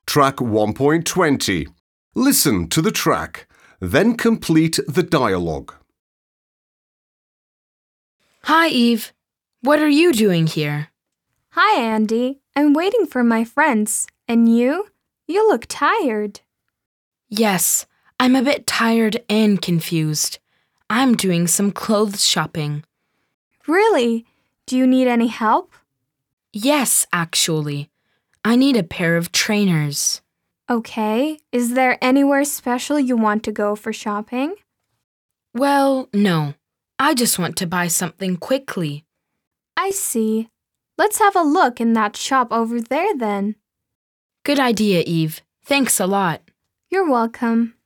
Track 1.20. Listen to the track, then complete the dialogue. Hi, Eve. What are you doing here? Hi, Andy. I'm waiting for my friends. And you? You look tired. Yes, I'm a bit tired and confused. I'm doing some clothes shopping. Really? Do you need any help? Yes, actually. I need a pair of trainers. Okay. Is there anywhere special you want to go for shopping? Well, no. I just want to buy something quickly. I see. Let's have a look in that shop over there then. Good idea, Eve. Thanks a lot. You're welcome.